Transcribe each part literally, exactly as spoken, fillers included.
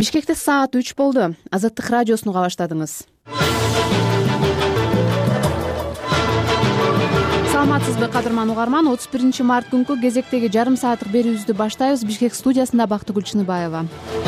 Бишкекте саат үч болду. Азаттык радиосуну уга баштадыңыз. Саламатсызбы, кадырман угарман. отуз биринчи март күнкү кезектеги жарым сааттык берүүбүздү баштайбыз. Бишкек студиясында Бактыгүл Чыныбаева.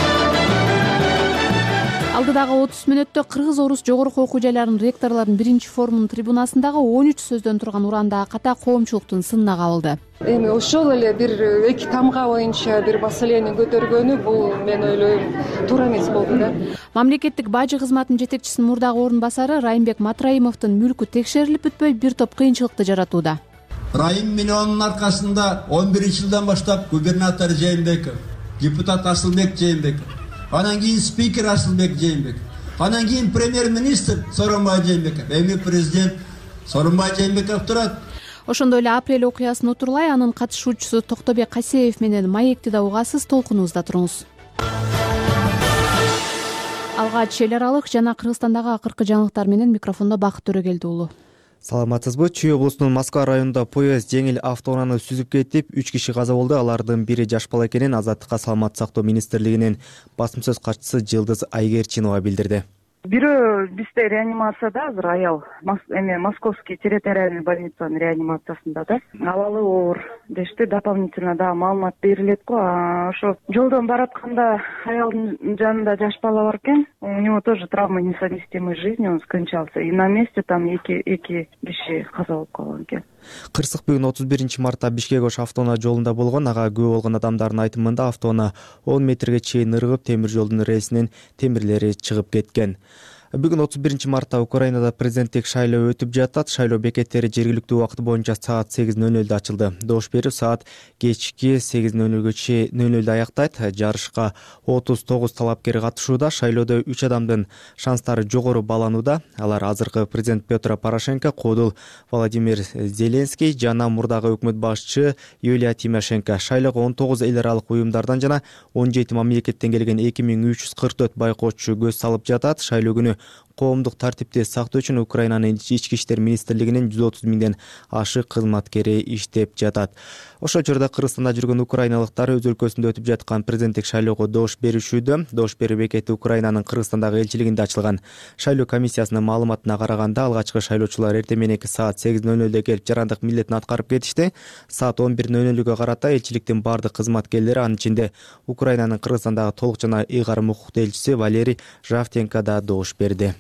Алдыдагы отуз мүнөттө кыргыз-орус жогорку окуу жайларынын ректорлорунун биринчи форумунун трибунасындагы он үч сөздөн турган урандагы ката коомчулуктун сынына кабылды. Эми ошол эле бир эки тамга боюнча бир маселени көтөргөнү бул мен ойлойм туура эмес болду да. Мамлекеттик бажы кызматынын жетекчисинин мурдагы орун басары Райымбек Матраимовдун мүлкү текшерилип бүтпөй бир топ кыйынчылыкты жаратууда. Райым миллионунун аркасында он биринчи жылдан баштап губернатор Жээнбеков, депутат Асылбек Жээнбеков, анан кийин спикер Асылбек Жээнбеков, анан кийин премьер-министр Сооронбай Жээнбеков, эми президент Сооронбай Жээнбеков турат. Ошондой эле апрель окуясын утурлай анын катышуучусу Токтобек Касеев менен маекти да угасыз, толкунубузда туруңуз. Алгач эл аралык жана Кыргызстандагы акыркы жаңылыктар менен микрофондо Бакыт Төрөгелди уулу. Саламатсызбы? Чүй облусунун Москва районунда поезд жеңил автоунааны сүзүп кетип, үч киши каза болду. Алардын бири жаш бала экенин Азаттыкка саламаттык сактоо министрлигинин басым сөз катчысы Жылдыз Айгерчинова билдирди. Бирөө бизде реанимацияда азыр аял, эми Московский территориальный больницанын реанимациясында да. Абалы оор дешти, дополнительно да маалымат берилет го. Ошо жолдон баратканда аялдын жанында жаш бала бар экен. У него тоже травма несовместимой жизни, он скончался. И на месте там эки эки киши каза болуп калган экен. Кырсык бүгүн отуз биринчи мартта Бишкек-Ош автоунаа жолунда болгон. Ага күбө болгон адамдардын айтымында автоунаа он метрге чейин ыргып, темир жолдун рельсинин темирлери чыгып кеткен. Бүгүн отуз биринчи мартта Украинада президенттик шайлоо өтүп жатат. Шайлоо бекеттери жергиликтүү убакыт боюнча саат сегиз нөл нөлдө ачылды. Добуш берүү саат кечки сегиз нөл нөлдө аяктайт. Жарышка отуз тогуз талапкер катышууда. Шайлоодо үч адамдын шанстары жогору бааланууда. Алар азыркы президент Петр Порошенко, кодул Владимир Зеленский жана мурдагы өкмөт башчы Юлия Тимошенко. Шайлоого он тогуз эл аралык уюмдардан жана он жети мамлекеттен келген эки миң үч жүз кырк төрт байкоочу көз салып жатат. Шайлоо күнү коомдук тартипти сактоо үчүн Украинанын ички иштер министрлигинин жүз отуз миңден ашык кызматкери иштеп жатат. Ошол жерде Кыргызстанда жүргөн украиналыктар өз өлкөсүндө өтүп жаткан президенттик шайлоого добуш беришүүдө. Добуш берүү бекети Украинанын Кыргызстандагы элчилигинде ачылган. Шайлоо комиссиясынын маалыматына караганда, алгачкы шайлоочулар эртең мененки саат сегиз нөл нөлдө келип жарандык милдетин аткарып кетишти. Саат он бир нөл нөлгө карата элчиликтин бардык кызматкерлери, анын ичинде Украинанын Кыргызстандагы толук жана ыйгарым укуктуу элчиси Валерий Жавтенко да добуш берди.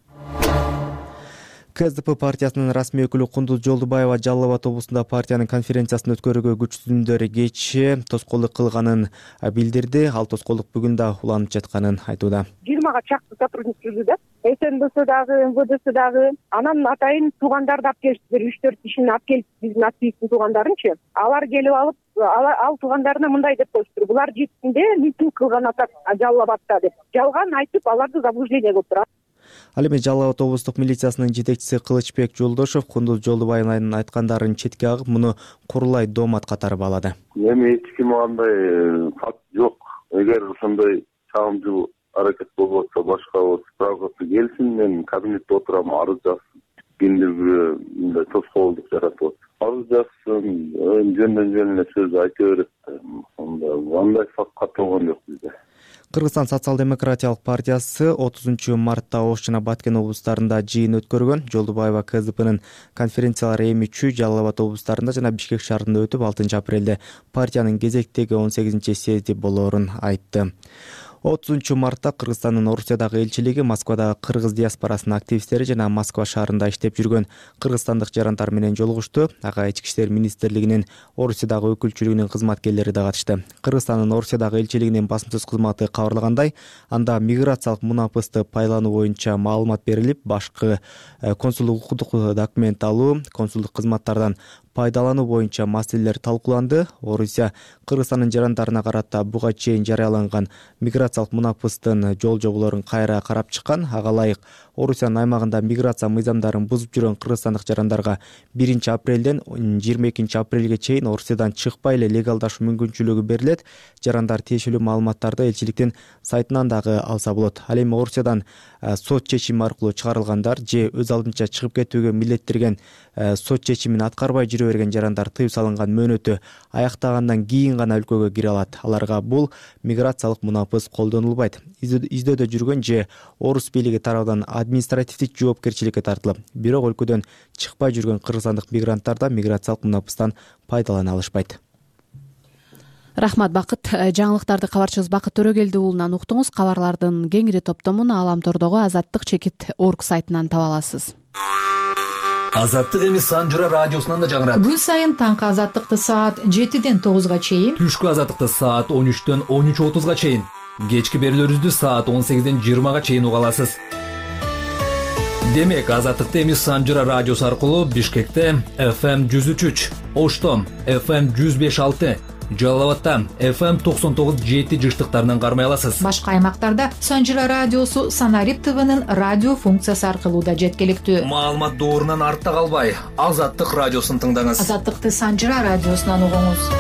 КСДП партиясынын расмий өкүлү Кундуз Жолдубаева Жалал Абад облусунда партиянын конференциясын өткөрүүгө күчтүүндөр кечээ тоскоолдук кылганын билдирди. Ал тоскоолдук бүгүн да уланып жатканын айтууда. жыйырмага чакты сотрудничество да. СНБС дагы, МВДС дагы, анан атайын туугандарды алып келиптир, үч төрт кишини алып келип, биздин активисттин туугандарынчы. Алар келип алып, ал туугандарына мындай деп коюштур. Булар жетинде митинг кылган атат Жалал Абадта деп. Жалган айтып, аларды заблуждение кылып турат. Ал эми Жалал Абад облустук милициясынын жетекчиси Кылычбек Жолдошов Кундуз Жолдубаеванын айткандарын четке агып, муну курулай доомат катары баалады. Эми эч ким андай факт жок. Эгер ошондой чагымдуу аракет болуп атса, башка справкасы келсин, мен кабинетте отурам, арыз жазсын. Кимдир мындай тоскоолдук жаратып атат. Арыз жазсын, жөндөн жөн эле сөз айта берет. Андай факт катталган жок бизде. Кыргызстан социал-демократиялык партиясы отузунчу мартта Ош жана Баткен облустарында жыйын өткөргөн. Жолдубаева КСДПнын конференциялары эми Чүй, Жалал Абад облустарында жана Бишкек шаарында өтүп, алтынчы апрелде партиянын кезектеги он сегизинчи съезди болоорун айтты. отузунчу мартта Кыргызстандын Орусиядагы элчилиги, Москвадагы кыргыз диаспорасынын активисттери жана Москва шаарында иштеп жүргөн кыргызстандык жарандар менен жолугушту. Ага ички иштер министрлигинин Орусиядагы өкүлчүлүгүнүн кызматкерлери да катышты. Кыргызстандын Орусиядагы элчилигинин басым сөз кызматы кабарлагандай, анда миграциялык мунапысты пайлануу боюнча маалымат берилип, башкы консулдук укуктук документ алуу, консулдук кызматтардан пайдалануу боюнча маселелер талкууланды. Орусия Кыргызстандын жарандарына карата буга чейин жарыяланган миграциялык мунапыстын жол жоболорун кайра карап чыккан. Ага ылайык Орусиянын аймагында миграция мыйзамдарын бузуп жүргөн кыргызстандык жарандарга биринчи апрелден жыйырма экинчи апрелге чейин Орусиядан чыкпай эле легалдашуу мүмкүнчүлүгү берилет. Жарандар тиешелүү маалыматтарды элчиликтин сайтынан дагы алса болот. Ал эми Орусиядан сот чечими аркылуу чыгарылгандар же өз алдынча чыгып кетүүгө милдеттирген сот чечимин аткарбай жүрө берген жарандар тыюу салынган мөөнөтү аяктагандан кийин гана өлкөгө кире алат. Аларга бул миграциялык мунапыс колдонулбайт. Издөөдө жүргөн же орус бийлиги тарабынан административдик жоопкерчиликке тартылып, бирок өлкөдөн чыкпай жүргөн кыргызстандык мигранттар да миграциялык мунапыстан пайдалана алышпайт. Рахмат Бакыт. Жаңылыктарды кабарчыбыз Бакыт Төрөгелди уулунан уктуңуз. Кабарлардын кеңири топтомун Аламтордогу Азаттык чекит орг сайтынан таба аласыз. Азаттык эми Санжыра радиосунан да жаңырат. Күн сайын таңкы Азаттыкты саат жетиден тогузга чейин, түшкү Азаттыкты саат он үчтөн он үч отузга чейин, кечки берүүлөрүбүздү саат он сегизден жыйырмага чейин уга аласыз. Демек, Азаттыкты эми Санжыра радиосу аркылуу Бишкекте эф эм жүз үч үч, Ошто эф эм жүз беш алты, Жалал абадта эф эм токсон тогуз жети жыштыктарынан кармай аласыз. Башка аймактарда Санжыра радиосу Санарип ТВнын радио функциясы аркылуу да жеткиликтүү. Маалымат доорунан артта калбай, Азаттык радиосун тыңдаңыз. Азаттыкты Санжыра радиосунан угуңуз.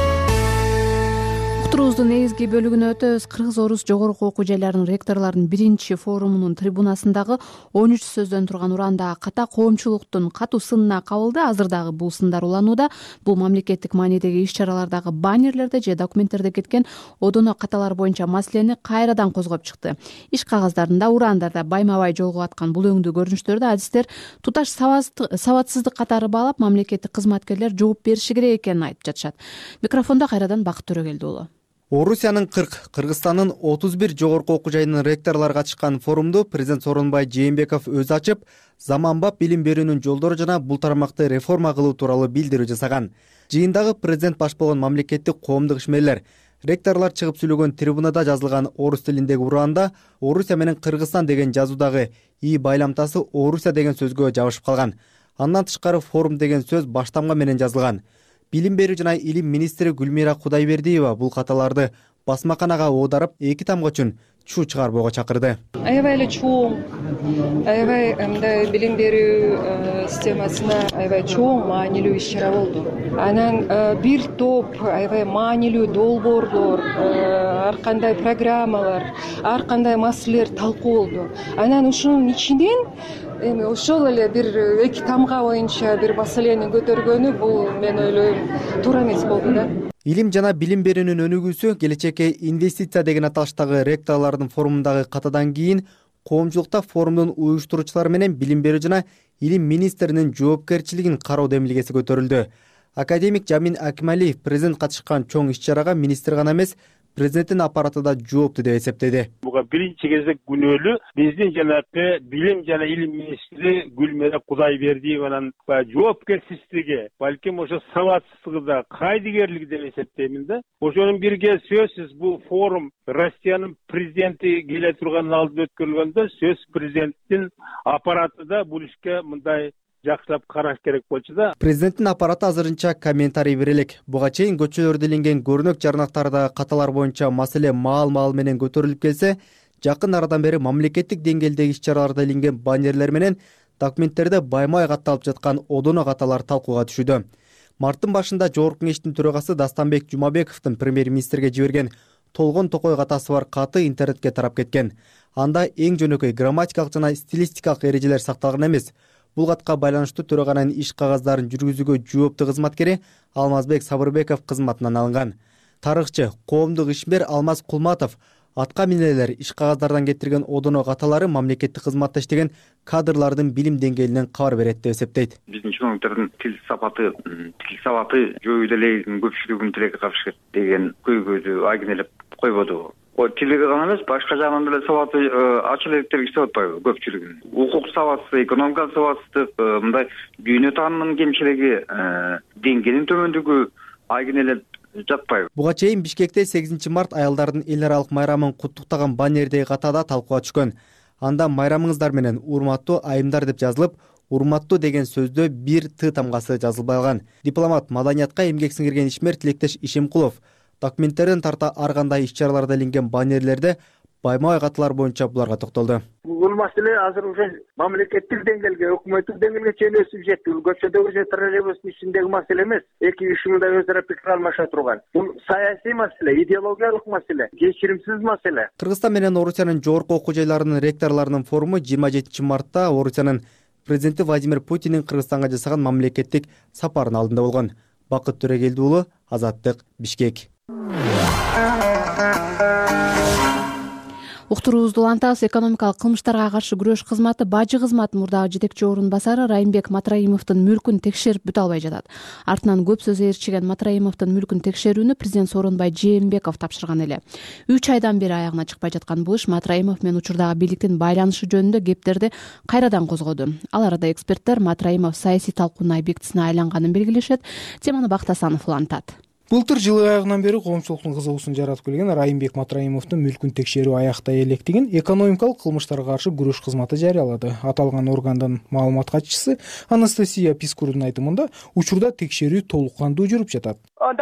Уктуруубуздун негизги бөлүгүнө өтөбүз. Кыргыз-орус жогорку окуу жайларынын ректорлорунун биринчи форумунун трибунасындагы он үч сөздөн турган уранда ката коомчулуктун катуу сынына кабылды. Азыр дагы бул сындар уланууда. Бул мамлекеттик маанидеги иш-чаралардагы баннерлерде же документтерде кеткен одоно каталар боюнча маселени кайрадан козгоп чыкты. Иш кагаздарында, урандарда байма-бай жолугуп аткан бул өңдүү көрүнүштөрдү адистер туташ сабатсыздык катары баалап, мамлекеттик кызматкерлер жооп бериши керек экенин айтып жатышат. Микрофондо кайрадан Бакыт Төрөгелди уулу. Орусиянын кырк, Кыргызстандын отуз бир жогорку окуу жайынын ректорлору катышкан форумду президент Сооронбай Жээнбеков өзү ачып, заманбап билим берүүнүн жолдору жана бул тармакты реформа кылуу тууралуу билдирүү жасаган. Жыйындагы президент баш болгон мамлекеттик коомдук ишмерлер, ректорлор чыгып сүйлөгөн трибунада жазылган орус тилиндеги уранда Орусия менен Кыргызстан деген жазуудагы и байламтасы Орусия деген сөзгө жабышып калган. Андан тышкары форум деген сөз баштамга менен жазылган. Билим берүү жана илим министри Гүлмира Кудайбердиева бул каталарды басмаканага оодарып, эки тамга үчүн чуу чыгарбоого чакырды. Аябай эле чоң, аябай мындай билим берүү системасына аябай чоң маанилүү иш-чара болду. Анан бир топ аябай маанилүү долбоорлор, ар кандай программалар, ар кандай маселелер талкуу болду. Анан ушунун ичинен эми ошол эле бир эки тамга боюнча бир маселени көтөргөнү бул мен ойлойм туура эмес болду да. Илим жана билим берүүнүн өнүгүүсү келечекке инвестиция деген аталыштагы ректорлордун форумундагы катадан кийин коомчулукта форумдун уюштуруучулары менен билим берүү жана илим министринин жоопкерчилигин кароо демилгеси көтөрүлдү. Академик Жамин Акималиев президент катышкан чоң иш-чарага министр гана эмес, президенттин аппараты да жоопту деп эсептеди. Буга биринчи кезек күнөөлүү биздин жанагы билим жана илим министри Гүлмира Кудайбердиеванын жоопкерчилиги, балким ошо сабатсыздыгы да, кайдыгерлиги деп эсептеймин да. Ошонун бирге сөзсүз бул форум Россиянын президенти келе турган алдында өткөрүлгөндө сөз президенттин аппараты да бул ишке мындай жакшылап караш керек болчу да. Президенттин аппараты азырынча комментарий бере элек. Буга чейин көчөлөрдө илинген көрүнөк жарнактардагы каталар боюнча маселе маал-маал менен көтөрүлүп келсе, жакын арадан бери мамлекеттик деңгээлдеги иш-чараларда илинген баннерлер менен документтерде байма-бай катталып жаткан одоно каталар талкууга түшүүдө. Марттын башында Жогорку Кеңештин төрагасы Дастанбек Жумабековдун премьер-министрге жиберген толгон токой катасы бар каты интернетке тарап кеткен. Анда эң жөнөкөй грамматикалык жана стилистикалык эрежелер сакталган эмес. Бул катка байланыштуу төраганын иш кагаздарын жүргүзүүгө жооптуу кызматкери Алмазбек Сабырбеков кызматынан алынган. Тарыхчы, коомдук ишмер Алмаз Кулматов атка минелер иш кагаздардан кетирген одоно каталары мамлекеттик кызматта иштеген кадрлардын билим деңгээлинен кабар берет деп эсептейт. Биздин чиновниктердин тил сапаты, тил сабаты жөө элегин көпчүлүгүн тилекке капышат деген көйгөйдү айгинелеп койбоду. О тилеги гана эмес, башка жагынан деле сабаты ачылыктер иштеп атпайбы көпчүлүгүн. Укук сабаты, экономика сабаты, мындай дүйнө таанымынын кемчилиги, деңгээлинин төмөндүгү айгинелеп жатпайбы. Буга чейин Бишкекте сегизинчи март аялдардын эл аралык майрамын куттуктаган баннердеги катада талкууга түшкөн. Анда майрамыңыздар менен урматтуу айымдар деп жазылып, урматтуу деген сөздө бир т тамгасы жазылбай калган. Дипломат, маданиятка эмгек сиңирген ишмер Тилектеш Ишемкулов документтерден тарта ар кандай иш-чараларда илинген баннерлерде байма бай катылар боюнча буларга токтолду. Бул маселе азыр уже мамлекеттик деңгээлге, өкмөттүк деңгээлге чейин өсүп жетти. Бул көчөдөгү же троллейбустун ичиндеги маселе эмес. Эки үч жылда өзара пикир алмаша турган. Бул саясий маселе, идеологиялык маселе, кечиримсиз маселе. Кыргызстан менен Орусиянын жогорку окуу жайларынын ректорлорунун форуму жыйырма жетинчи мартта Орусиянын президенти Владимир Путиндин Кыргызстанга жасаган мамлекеттик сапарынын алдында болгон. Бакыт Төрөгелди уулу, Азаттык, Бишкек. Уктуруубузду улантабыз. Экономикалык кылмыштарга каршы күрөш кызматы бажы кызматынын мурдагы жетекчи орун басары Райымбек Матраимовдун мүлкүн текшерип бүтө албай жатат. Артынан көп сөз ээрчиген Матраимовдун мүлкүн текшерүүнү президент Сооронбай Жээнбеков тапшырган эле. үч айдан бери аягына чыкпай жаткан бул иш Матраимов менен учурдагы бийликтин байланышы жөнүндө кептерди кайрадан козгоду. Ал арада эксперттер Матраимов саясий талкуунун объектисине айланганын белгилешет. Теманы Бактасанов улантат. Былтыр жыл аягынан бери коомчулуктун кызыгуусун жаратып келген Райымбек Матраимовдун мүлкүн текшерүү аяктай электигин экономикалык кылмыштарга каршы күрөш кызматы жарыялады. Аталган органдын маалымат катчысы Анастасия Пискурдун айтымында учурда текшерүү толук кандуу жүрүп жатат.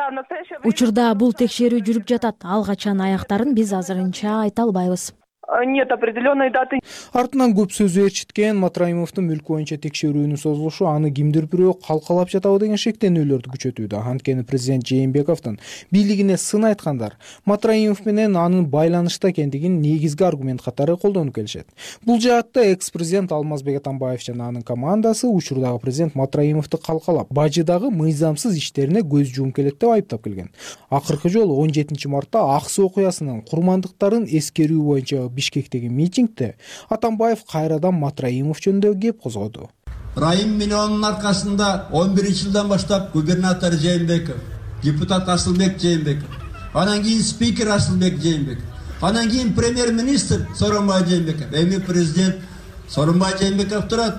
Учурда бул текшерүү жүрүп жатат. Ал качан аяктарын биз азырынча айта албайбыз. Нет определенной даты. Артынан көп сөз ээрчиткен Матраимовдун мүлкү боюнча текшерүүнүн созулушу аны кимдир бирөө калкалап жатабы деген шектенүүлөрдү күчөтүүдө. Анткени президент Жээнбековдун бийлигине сын айткандар Матраимов менен анын байланышта экендигин негизги аргумент катары колдонуп келишет. Бул жаатта экс-президент Алмазбек Атамбаев жана анын командасы учурдагы президент Матраимовду калкалап, бажыдагы мыйзамсыз иштерине көз жумуп келет деп айыптап келген. Акыркы жолу он жетинчи мартта Ак Суу окуясынын курмандыктарын эскерүү боюнча Бишкектеги митингде Атамбаев кайрадан Матраимов жөнүндө кеп козгоду. Райым миллионунун аркасында он биринчи жылдан баштап губернатор Жээнбеков, депутат Асылбек Жээнбеков, анан кийин спикер Асылбек Жээнбеков, анан кийин премьер-министр Сооронбай Жээнбеков, эми президент Сооронбай Жээнбеков турат.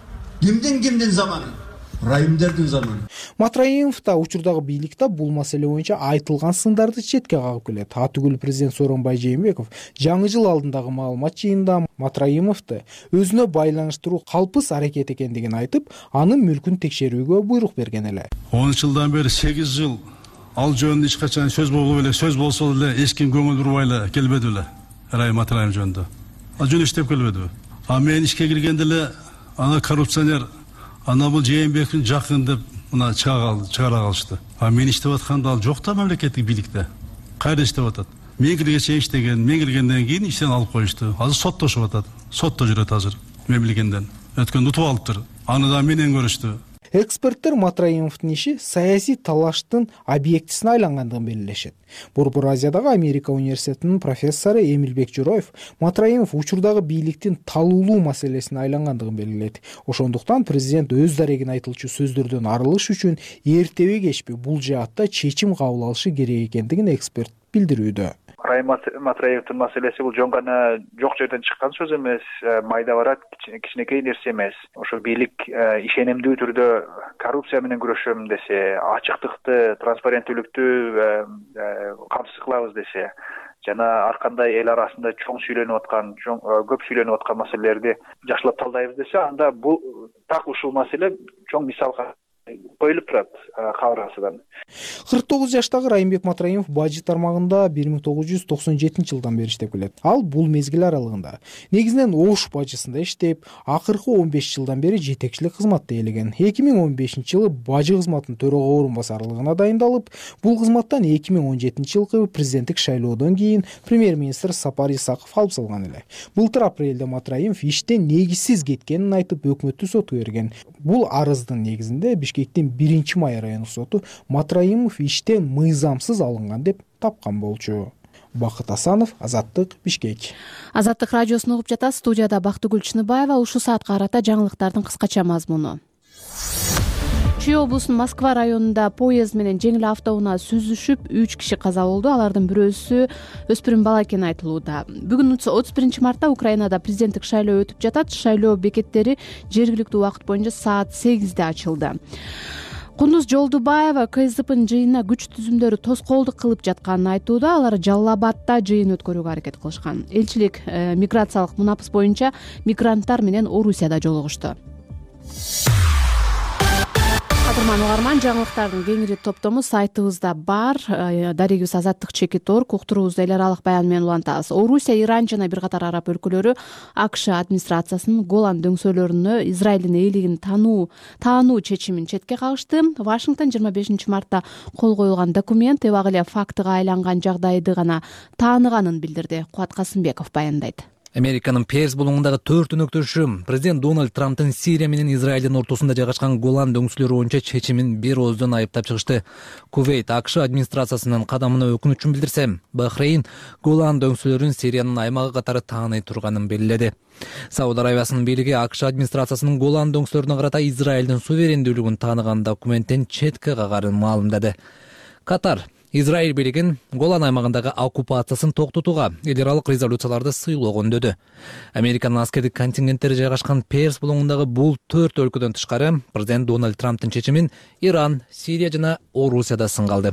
Кимдин кимдин заманы? Райымдердин заманы. Матраимов да учурдагы бийликте бул маселе боюнча айтылган сындарды четке кагып келет. Атүгүл президент Сооронбай Жээнбеков жаңы жыл алдындагы маалымат жыйынында Матраимовду өзүнө байланыштыруу калпыс аракет экендигин айтып, анын мүлкүн текшерүүгө буйрук берген эле. он жылдан бери сегиз жыл ал жөнүндө эч качан сөз болбой эле, сөз болсо эле эч ким көңүл бурбай эле келбеди эле. Райым Матраимов жөнүндө. Ал жөн иштеп келбедиби? А мен ишке киргенде эле ана коррупционер, ана бул Жээнбековдун жакын деп мына чыгара калышты. А мен иштеп атканда ал жок да мамлекеттик бийликте. Кайда иштеп атат? Мен киргенче иштеген, мен киргенден кийин иштен алып коюшту. Азыр соттошуп атат. Сотто жүрөт азыр. Мен билгенден. Өткөндө утуп алыптыр. Аны да менен көрүштү. Эксперттер Матраимовдун иши саясий талаштын объектисине айлангандыгын белгилешет. Борбор Азиядагы Америка университетинин профессору Эмилбек Журоев Матраимов учурдагы бийликтин талуулуу маселесине айлангандыгын белгиледи. Ошондуктан президент өз дарегин айтылчу сөздөрдөн арылыш үчүн эртеби кечпи бул жаатта чечим кабыл алышы керек экендигин эксперт билдирүүдө. Райым Матраимовдун маселеси бул жөн гана жок жерден чыккан сөз эмес, майда барат, кичинекей нерсе эмес. Ошо бийлик ишенимдүү түрдө коррупция менен күрөшөм десе, ачыктыкты, транспаренттүүлүктү камсыз кылабыз десе, жана ар кандай эл арасында чоң сүйлөнүп аткан, көп сүйлөнүп аткан маселелерди жакшылап талдайбыз десе, анда бул так ушул маселе чоң мисалга коюлуп турат кабыргасынан. кырк тогуз жаштагы Райымбек Матраимов бажы тармагында бир миң тогуз жүз токсон жетинчи жылдан бери иштеп келет. Ал бул мезгил аралыгында негизинен Ош бажысында иштеп, акыркы он беш жылдан бери жетекчилик кызматты ээлеген. эки миң он бешинчи жылы бажы кызматынын төрага орун басарлыгына дайындалып, бул кызматтан эки миң он жетинчи жылкы президенттик шайлоодон кийин премьер-министр Сапар Исаков алып салган эле. Былтыр апрелде Матраимов иштен негизсиз кеткенин айтып өкмөттү сотко берген. Бул арыздын негизинде Бишкектин биринчи май райондук соту Матраимов иштен мыйзамсыз алынган деп тапкан болчу. Бакыт Асанов, Азаттык, Бишкек. Азаттык радиосун угуп жатасыз. Студияда Бактыгүл Чыныбаева. Ушул саатка карата жаңылыктардын кыскача мазмуну. Чүй облусунун Москва районунда поезд менен жеңил автоунаа сүзүшүп, үч киши каза болду. Алардын бирөөсү өспүрүм бала экени айтылууда. Бүгүн отуз биринчи мартта Украинада президенттик шайлоо өтүп жатат. Шайлоо бекеттери жергиликтүү убакыт боюнча саат сегизде ачылды. Кундуз Жолдубаева КСДПнын жыйынына күч түзүмдөрү тоскоолдук кылып жатканын айтууда. Алар Жалал Абадда жыйын өткөрүүгө аракет кылышкан. Элчилик миграциялык мунапыс боюнча мигранттар менен Орусияда жолугушту. кадырман угарман, жаңылыктардын кеңири топтому сайтыбызда бар. Дарегибиз Азаттык Чекитор уктуруубузду эл аралык баян менен улантабыз. Орусия, Иран жана бир катар араб өлкөлөрү АКШ администрациясынын Голан дөңсөлөрүнө Израилдин ээлигин таануу таануу чечимин четке кагышты. Вашингтон жыйырма бешинчи мартта кол коюлган документ эбак эле фактыга айланган жагдайды гана тааныганын билдирди. Кубат Касымбеков баяндайт. Американын Перс булуңундагы төрт өнөктөшү президент Дональд Трамптын Сирия менен Израилдин ортосунда жайгашкан Голан дөңсөлөрү боюнча чечимин бир ооздон айыптап чыгышты. Кувейт АКШ администрациясынын кадамына өкүнүчүн билдирсе, Бахрейн Голан дөңсөлөрүн Сириянын аймагы катары тааный турганын белгиледи. Сауд Аравиясынын бийлиги АКШ администрациясынын Голан дөңсөлөрүнө карата Израилдин суверендүүлүгүн тааныган документтен четке кагарын маалымдады. Катар Израиль бийлигин Голан аймагындагы оккупациясын токтотууга эл аралык резолюцияларды сыйлоого үндөдү. Американын аскердик контингенттери жайгашкан Перс булуңундагы бул төрт өлкөдөн тышкары президент Дональд Трамптын чечимин Иран, Сирия жана Орусияда сынга алды.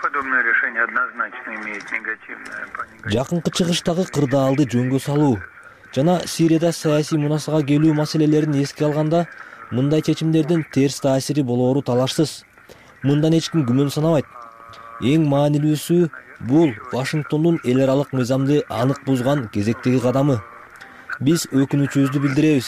Жакынкы чыгыштагы кырдаалды жөнгө салуу жана Сирияда саясий мунасага келүү маселелерин эске алганда мындай чечимдердин терс таасири болоору талашсыз. Мындан эч ким күмөн санабайт. Эң маанилүүсү бул Вашингтондун эл аралык мыйзамды анык бузган кезектеги кадамы. Биз өкүнүчүбүздү билдиребиз,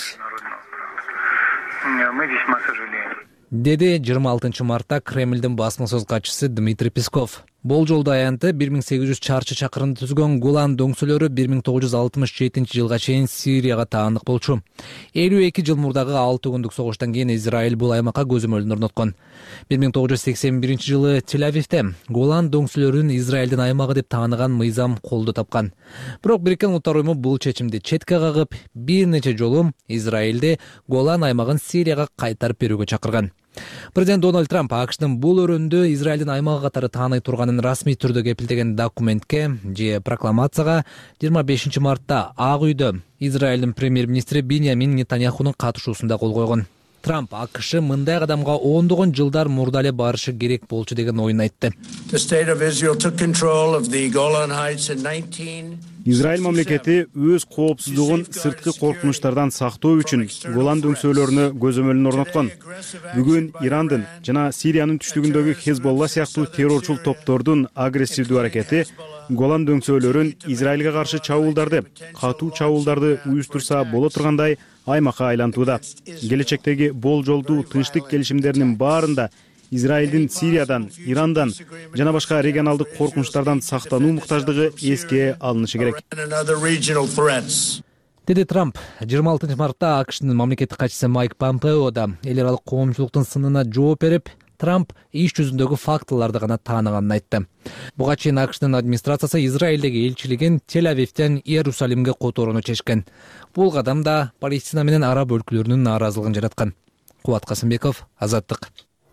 деди жыйырма алтынчы мартта Кремлдин басма сөз катчысы Дмитрий Песков. Болжолду аянты бир миң сегиз жүз чарчы чакырымды түзгөн Голан дөңсөлөрү бир миң тогуз жүз алтымыш жетинчи жылга чейин Сирияга таандык болчу. элүү эки жыл мурдагы алты күндүк согуштан кийин Израиль бул аймакка көзөмөлүн орноткон. бир миң тогуз жүз сексен биринчи жылы Тель-Авивде Голан дөңсөлөрүн Израилдин аймагы деп тааныган мыйзам колдо тапкан. Бирок Бириккен Улуттар уюму бул чечимди четке кагып, бир нече жолу Израилди Голан аймагын Сирияга кайтарып берүүгө чакырган. Президент Дональд Трамп АКШдын бул өрөндө Израилдин аймагы катары тааный турганын расмий түрдө кепилдеген документке же прокламацияга жыйырма бешинчи мартта Ак үйдө Израилдин премьер-министри Биньямин Нетаньяхунун катышуусунда кол койгон. Трамп АКШ мындай кадамга ондогон жылдар мурда эле барышы керек болчу деген оюн айтты. Израиль мамлекети өз коопсуздугун сырткы коркунучтардан сактоо үчүн Голан дөңсөлөрүнө көзөмөлүн орноткон. Бүгүн Ирандын жана Сириянын түштүгүндөгү Хезболла сыяктуу террорчул топтордун агрессивдүү аракети Голан дөңсөлөрүн Израилге каршы чабуулдарды, катуу чабуулдарды уюштурса боло тургандай аймакка айлантууда. Келечектеги болжолдуу тынчтык келишимдеринин баарында Израилдин Сириядан, Ирандан жана башка регионалдык коркунучтардан сактануу муктаждыгы эске алынышы керек, деди Трамп. жыйырма алтынчы мартта АКШнын мамлекеттик катчысы Майк Помпео да эл аралык коомчулуктун сынына жооп берип, Трамп иш жүзүндөгү фактыларды гана тааныганын айтты. Буга чейин АКШнын администрациясы Израилдеги элчилигин Тель-Авивден Иерусалимге которууну чечкен. Бул кадам да Палестина менен араб өлкөлөрүнүн нааразылыгын жараткан. Кубат Касымбеков, Азаттык.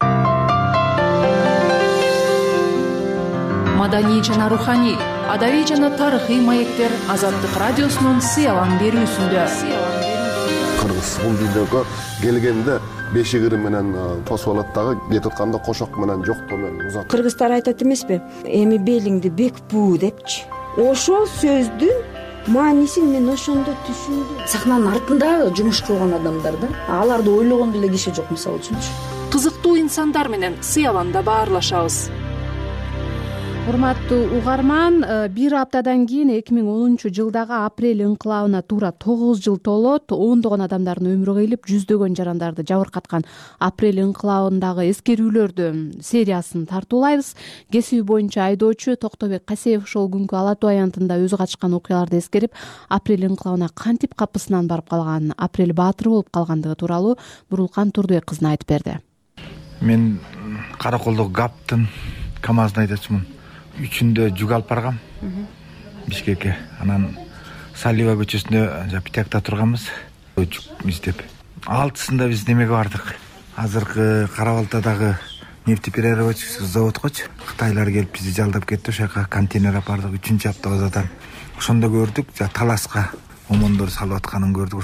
Маданий жана руханий, адабий жана тарыхый маектер Азаттык радиосунун сыялан берүүсүндө. Кыргыз бул видеого келгенде бешигири менен тосуп алат дагы, кетип атканда кошок менен жоктоо менен узат. Кыргыздар айтат эмеспи? Эми белиңди бек буу депчи. Ошол сөздүн маанисин мен ошондо түшүндүм. Сахнанын артында жумуш кылган адамдар да, аларды ойлогон деле киши жок, мисалы үчүнчү. Кызыктуу инсандар менен сыяланда баарлашабыз. Урматтуу угарман, бир аптадан кийин эки миң онунчу жылдагы апрель ыңкылабына туура тогуз жыл толот. Ондогон адамдардын өмүрү кыйылып, жүздөгөн жарандарды жабыркаткан апрель ыңкылабындагы эскерүүлөрдү сериясын тартуулайбыз. Кесиби боюнча айдоочу Токтобек Касеев ошол күнкү Ала Тоо аянтында өзү катышкан окуяларды эскерип, апрель ыңкылабына кантип капысынан барып калган, апрель баатыры болуп калгандыгы тууралуу Бурулкан Турдубек кызына айтып берди. Мен Караколдогу ГАПтын КамАЗын айдачумун. Үчүндө жүк алып баргам Бишкекке. Анан Салива көчөсүндө Питакта турганбыз. Жүк издеп. Алтысында биз немеге бардык. Азыркы Кара-Балтадагы нефтеперерабатчый заводкочу. Кытайлар келип бизди жалдап кетти, ошака контейнер алып бардык. Үчүнчү аптабыздан. Ошондо көрдүк, таласка омондор салып атканын көрдүк.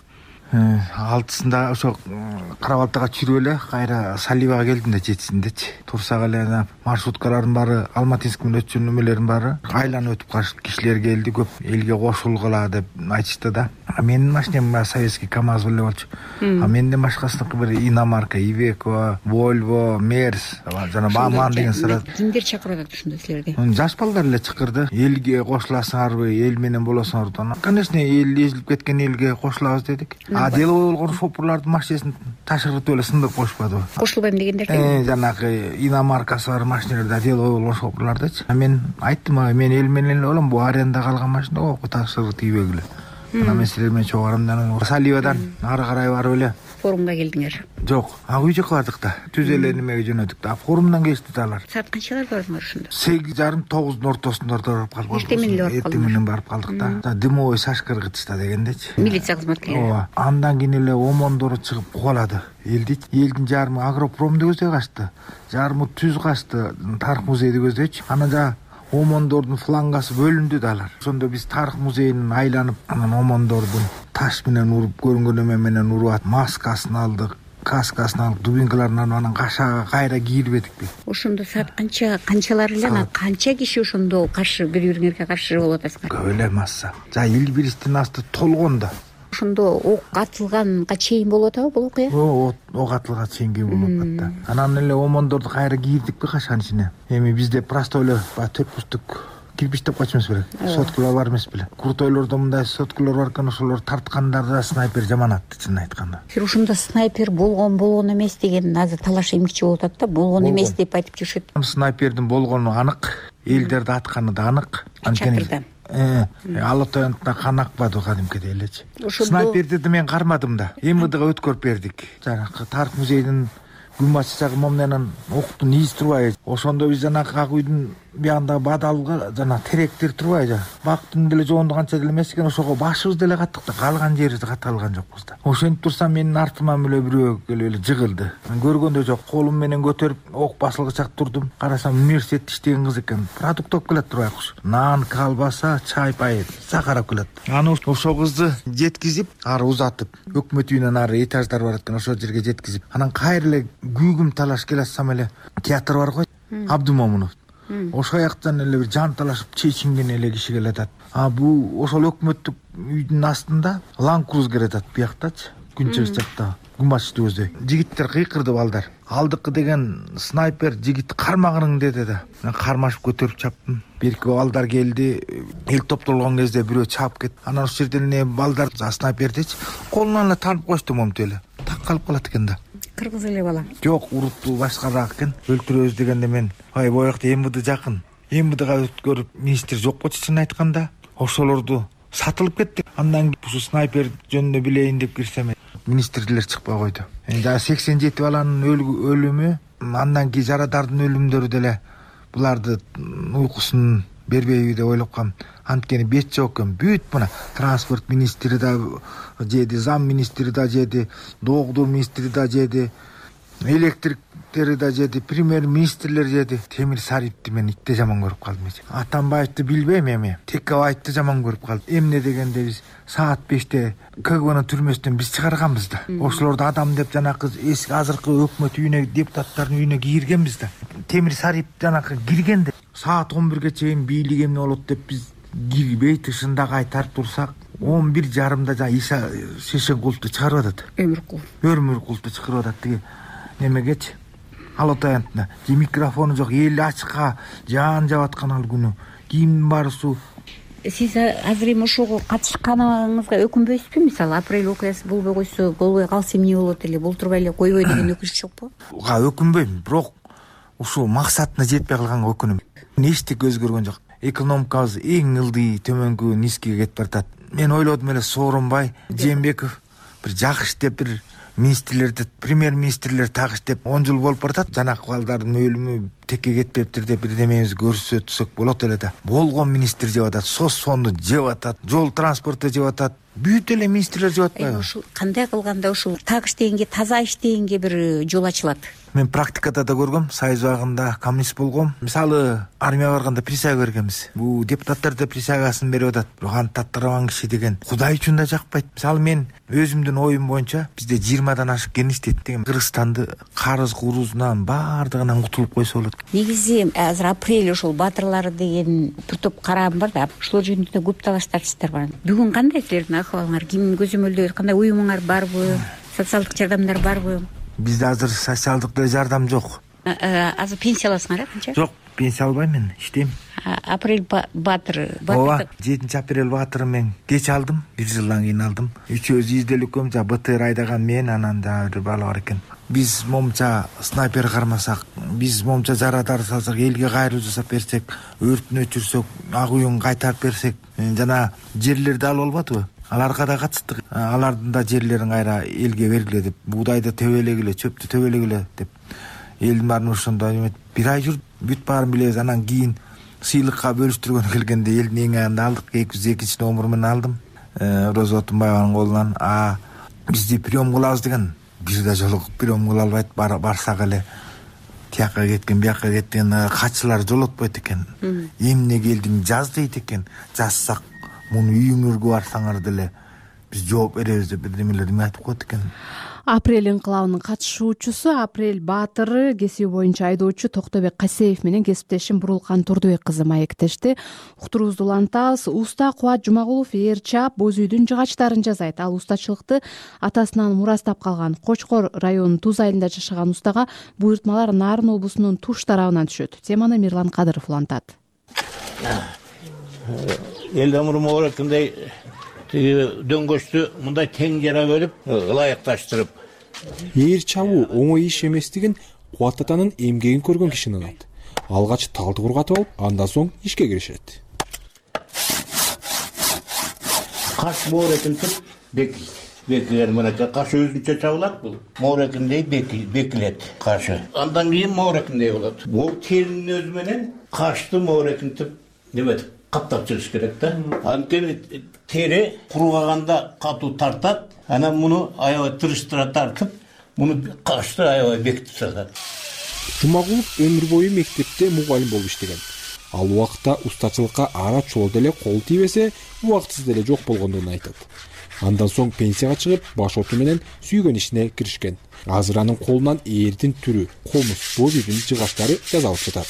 алтысында ошо Кара-Балтага чүрүп эле кайра Саливага келдим да жетисиндечи. Турсак эле маршруткалардын баары, Алматинск менен өтчү немелердин баары айланып өтүп калышты. Кишилер келди, көп элге кошулгула деп айтышты да. А менин машинам советский КамАЗ эле болчу. А менден башкасыныкы бир Иномарка, Ивеко, Volvo, Мерс, жана Баман деген сыра. Кимдер чакырып атат ушундай силерге? Жаш балдар эле чакырды. Элге кошуласыңарбы, эл менен болосуңарбы? Конечно, эл эзилип кеткен элге кошулабыз дедик. А деловой болгон шопурлардын машинасын ташыртып эле сындырып коюшпадыбы? Кошулбайм дегендер. Э, жанагы Иномаркасы бар машиналарда деловой болгон шопурлардачы. Мен айттым, мен эл менен эле болом, бу аренда калган машина го ташырып тийбегиле. Ана мен силер менен чогурамдан Саливадан ары карай барып эле форумга келдиңер. Жок, ага үй жака бардык да. Түз эле немеге жөнөдүк да. Форумдан келишти да алар. Саат канчалар бардыңар ошондо? сегиз жарым тогуздун ортосунда барып калдык. Эртең менен барып калдык. Эртең менен барып калдык да. Дымовой сашкыргычта дегендечи. Милиция кызматкери. Ооба. Андан кийин эле омондору чыгып кубалады. Элди, элдин жарымы агропромду көздөй качты. Жарымы түз качты, тарых музейди көздөйчү. Анан жа омондордун флангасы бөлүндү да алар. Ошондо биз тарых музейин айланып, анан омондордун таш менен уруп көрүнгөн эме менен уруп маскасын алдык, каскасын алып, дубинкаларын алып, анан кашаага кайра кийирбедикпи. Ошондо саат канча, канчалар эле, анан канча киши ошондо каршы, бири-бириңерге каршы болуп атасыңар? Көп эле масса. За Илбиристин асты толгон да. Ошондо ок атылганга чейин болуп атабы бул окуя? Оо, ок атылганга чейин болуп атат да. Анан эле омондорду кайра кийирдикпи кашанын ичине. Эми бизде просто эле төрт бустук кирпичтеп качмас белек. Соткалар бар эмес беле. Куртойлордо мындай соткалар бар экен, ошолор тарткандарда снайпер жаман атты, чын айтканда. Силер ушунда снайпер болгон болгон эмес деген азыр талаш эмгичи болуп атат да, болгон эмес деп айтып жүрүшөт. Снайпердин болгону анык, элдерди атканы да анык. Анткени Э, Ала Тоянтта кан акпады кадимкидей элечи. Снайперди мен кармадым да. МВДга өткөрүп бердик. Жанагы тарых музейдин гүмбачы жагы момненен октун изи турбайбы. Ошондо биз жанагы ак үйдүн биягындагы бадалга жана теректер турбайбы. Бактын деле жоонду канча деле эмес экен, ошого башыбыз деле каттык да, калган жерибизди катталган жокпуз да. Ошентип турсам менин артыман эле бирөө келип эле жыгылды. Мен көргөндө жок, колум менен көтөрүп ок басылгычак турдум. Карасам университетте иштеген кыз экен. Продукт алып келет турбайкуш. Нан, колбаса, чай, пай, сахар алып келет. Аны ошо кызды жеткизип, ары узатып, өкмөт үйүнөн ары этаждар бар экен, ошол жерге жеткизип, анан кайра эле күйгүм талаш келатсам эле театр бар го, Абдумомунов. Ошо жактан эле бир жан талашып чечинген эле киши келатат. А бул ошол өкмөттүк үйдүн астында Land Cruiser атат бияктачы, күн чыгыш жакта. Гүмбачты көздөй. Жигиттер кыйкырды балдар. Алдыкы деген снайпер жигит кармагырың деди да. Мен кармашып көтөрүп чаптым. Бирки балдар келди, эл топтолгон кезде бирөө чаап кетти. Анан ошол жерден эле балдар снайпердичи колунан эле танып кошту момту эле. Так калып калат экен да. Кыргыз эле бала. Жок, уруптуу башкараак экен. Өлтүрөбүз дегенде мен, ай боякта МВД жакын. МВДга өткөрүп министр жок болчу, чын айтканда. Ошолорду сатылып кетти. Андан кийин ушу снайпер жөнүндө билейин деп кирсем, министрлер чыкпай койду. Жана сексен жети баланын өлүмү, андан кийин жарадардын өлүмдөрү деле буларды уйкусун бербейби деп ойлоп калдым. Анткени бет жок экен. Бүт мына транспорт министри да жеди, зам министри да жеди, доогдур министри да жеди, электриктери да жеди, премьер-министрлер жеди. Темир Сариповду мен итте жаман көрүп калдым. Атамбаевди билбейм эми. Текебаевди жаман көрүп калдым. Эмне дегенде биз саат беште КГБнын түрмөсүнөн биз чыгарганбыз да. Ошолорду адам деп жанакы эски азыркы өкмөт үйүнө, депутаттардын үйүнө киргенбиз да. Темир Сарипов жанакы киргенде саат он бирге чейин бийлик эмне болот деп биз кирбей тышында кайтарып турсак, он бир жарымда жана Иса Шешенкуловду чыгарып атат. Өмүркул. Өмүркулду чыгарып атат тиги немегечи. Ала Тоянтына микрофону жок, эл ачыкка жаан жаап аткан ал күнү. Кийимдин баары суу. Сиз азыр эми ошого катышканыңызга өкүнбөйсүзбү? Мисалы, апрель окуясы болбой койсо, болбой калса эмне болот эле, болтурбай эле койбой деген өкүнүч жокпу? Га өкүнбөйм, бирок ушул максатына жетпей калганга өкүнөм. Эчтеке өзгөргөн жок. Экономикабыз эң ылдый төмөнкү низкиге кетип баратат. Мен ойлодум эле Сооронбай Жээнбеков бир жакшы деп бир министрлерди, премьер-министрлер тагыш деп он жыл болуп баратат. Жанакы балдардын өлүмү текке кетпептир деп бир демебизди көрсөтсөк болот эле да. Болгон министр жеп атат, соцфонду жеп атат, жол транспорту жеп атат. Бүт эле министрлер жеп атпайбы? Ушул кандай кылганда ушул тагыш дегенге, таза иш дегенге бир жол ачылат. мен практикада да көргөм, союз убагында коммунист болгом. Мисалы армияга барганда присяга бергенбиз. Бул депутаттар да присягасын берип атат. Бирок аны таттыраман киши деген Кудай үчүн да жакпайт. Мисалы мен өзүмдүн оюм боюнча бизде жыйырмадан ашык кен иштейт деген. Кыргызстанды карыз курузунан баардыгынан кутулуп койсо болот. Негизи азыр апрель ошол баатырлары деген бир топ карабым бар да, ошол жөнүндө көп талаш тартыштар бар. Бүгүн кандай силердин акыбалыңар? Ким көзөмөлдөйт? Кандай уюмуңар барбы? Социалдык жардамдар барбы? Бизде азыр социалдык жардам жок. Азыр пенсия аласыңар, канча? Жок, пенсия албайм мен, иштейм. Апрель баатыры. Ооба, жетинчи апрель баатыры мен кеч алдым, бир жылдан кийин алдым. Үчөөбүз изделиккөм жа БТР айдаган мен, анан дагы бир бала бар экен. Биз момча снайпер кармасак, биз момча жарадар салсак, элге кайрылуу жасап берсек, өртүн өчүрсөк, ак уюн кайтарып берсек, жана жерлерди алып албадыбы? Аларга да катыштык. Алардын да жерлерин кайра элге бергиле деп, буудайды төбөлөгүлө, чөптү төбөлөгүлө деп. Элдин баарын ошондо бир ай жүрүп, бүт баарын билебиз. Анан кийин сыйлыкка бөлүштүргөнгө келгенде элдин эң аягында алдык. эки жүз экинчи номер менен алдым. Роза Отунбаеванын колунан. А бизди прием кылабыз деген бир да жолугуп прием кыла албайт. Барсак эле тияка кеткен, бияка кеткен катчылар жолотпойт экен. Эмне келдиң жаз дейт экен. Жазсак муну үйүңөргө барсаңар деле биз жооп беребиз деп бирдемелерди айтып коет экен. Апрель инкылабынын катышуучусу Апрель баатыры кесиби боюнча айдоочу Токтобек Касеев менен кесиптешим Бурулкан Турдубек кызы маектешти. Уктуруубузду улантабыз. Уста Кубат Жумагулов ээр чап боз үйдүн жыгачтарын жасайт. Ал устачылыкты атасынан мурастап калган. Кочкор районунун Туз айылында жашаган устага буйртмалар Нарын облусунун Туш тарабынан түшөт. Теманы Мирлан Кадыров улантат. Эл өмүрүм ооракындай дөңгөчтү мындай тең жара бөлүп, ылайыкташтырып. Ээр чабуу оңой иш эместигин Кубат атанын эмгегин көргөн киши ынат. Алгач талды кургатып алып, андан соң ишке киришет. Каш моорекинтип бекилет. Бекилер менен каш өзүнчө чабылат бул. Моорекиндей бекилет кашы. Андан кийин моорекиндей болот. Бул теринин өзү менен кашты моорекинтип неметип каптап чыгыш керек да. Анткени тери кургаганда катуу тартат, анан муну аябай тырыштыра тартып, муну кашты аябай бекитип салат. Жумагулов өмүр бою мектепте мугалим болуп иштеген. Ал убакта устачылыкка ара чоол деле кол тийбесе, убактысыз деле жок болгондугун айтат. Андан соң пенсияга чыгып, баш оту менен сүйгөн ишине киришкен. Азыр анын колунан ээрдин түрү, комуз, боз үйдүн жыгачтары жасалып жатат.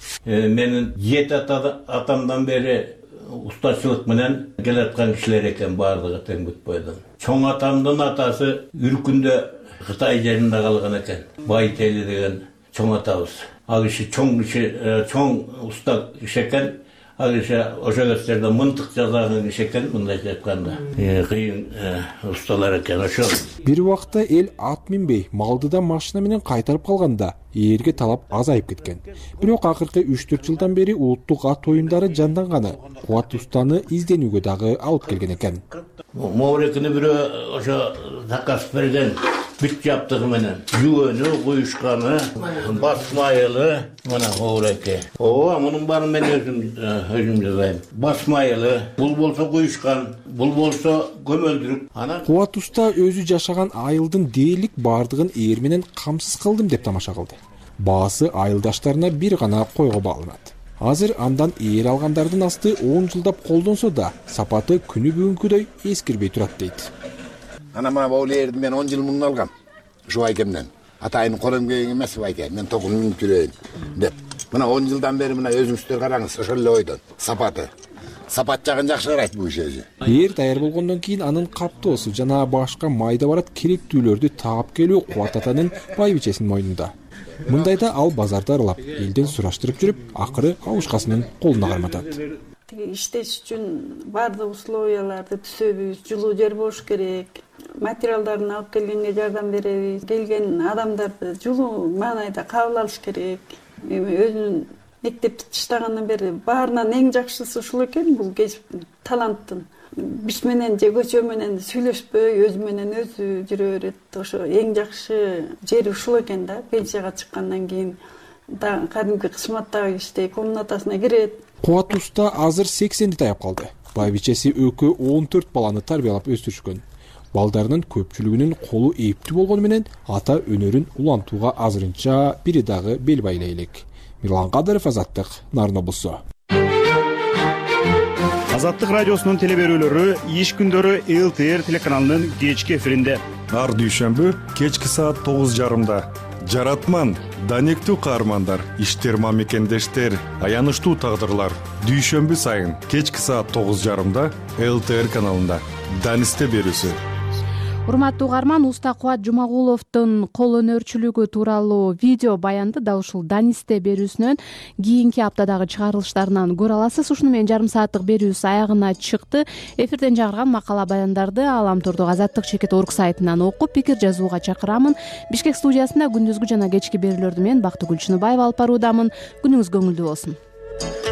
Менин жети атамдан бери устачылык менен келаткан кишилер экен, баардыгы тең бүт бойдон. Чоң атамдын атасы Үркүндө Кытай жеринде калган экен. Байтели деген чоң атабыз. Ал киши чоң киши, чоң уста киши экен. Ал киши ошо кездерде мынтык жасаган киши экен, мындайча айтканда. Кыйын усталар экен ошо. Бир убакта эл ат минбей, малды да машина менен кайтарып калганда ээрге талап азайып кеткен. Бирок акыркы үч төрт жылдан бери улуттук ат оюндары жанданганы Кубат устаны изденүүгө дагы алып келген экен. Моорекини бирөө ошо заказ берген бүт жаптыгы менен жүгөнү, куюшканы, басмайылы, мына моореке. Ооба, мунун баарын мен өзүм өзүм жасайм. Басмайылы, бул болсо куюшкан, бул болсо көмөлдүрүп. Анан Кубат уста өзү жашаган айылдын дээрлик баардыгын ээр менен камсыз кылдым деп тамаша кылды. Баасы айылдаштарына бир гана койго бааланат. Азыр андан ээр алгандардын асты он жылдап колдонсо да, сапаты күнү бүгүнкүдөй эскирбей турат дейт. Ана мына бул ээрди мен он жыл мурун алгам. Ушу айкемден. Атайын колум келген эмес байке, мен токун минип жүрөйүн деп. Мына он жылдан бери мына өзүңүздөр караңыз, ошол эле ойдон. Сапаты. Сапат жагын жакшы карайт бул иши. Ээр даяр болгондон кийин анын каптоосу жана башка майда барат керектүүлөрдү таап келүү Кубат атанын байбичесинин мойнунда. Мындайда ал базарды аралап, элден сураштырып жүрүп, акыры абушкасынын колуна карматат. Иштеш үчүн баардык условияларды түзөбүз, жылуу жер болуш керек, материалдарын алып келгенге жардам беребиз, келген адамдарды жылуу маанайда кабыл алыш керек. Эми өзүнүн мектепти таштагандан бери баарынан эң жакшысы ушул экен, бул кесиптин, таланттын. Биз менен же көчө менен сүйлөшпөй, өзү менен өзү жүрө берет. Ошо эң жакшы жери ушул экен да. Пенсияга чыккандан кийин да кадимки кызматтагы кишидей комнатасына кирет. Кубат уста азыр сексенди таяп калды. Байбичеси өкө он төрт баланы тарбиялап өстүрүшкөн. балдарынын көпчүлүгүнүн колу эптүү болгону менен ата өнөрүн улантууга азырынча бири дагы бел байлай элек. Мирлан Кадыров, Азаттык, Нарын облусу. Азаттык радиосунун телеберүүлөрү иш күндөрү эл ти эр телеканалынын кечки эфиринде. Ар дүйшөмбү кечки саат тогуз жарымда. Жаратман, данектүү каармандар, иштер мамекендештер, аянычтуу тагдырлар. Дүйшөмбү сайын кечки саат тогуз жарымда эл ти эр каналында. Данисте берүүсү. Урматтуу угарман, Уста Кубат Жумагуловдун кол өнөрчүлүгү тууралуу видео баянды дал ушул Данисте берүүсүнөн кийинки аптадагы чыгарылыштарынан көрө аласыз. Ушуну менен жарым сааттык берүүбүз аягына чыкты. Эфирден чыгарган макала баяндарды Аламтордук Азаттык Чекит Орг сайтынан окуп, пикир жазууга чакырамын. Бишкек студиясында күндүзгү жана кечки берүүлөрдү мен Бактыгүл Чыныбаева алып баруудамын. Күнүңүз көңүлдүү болсун.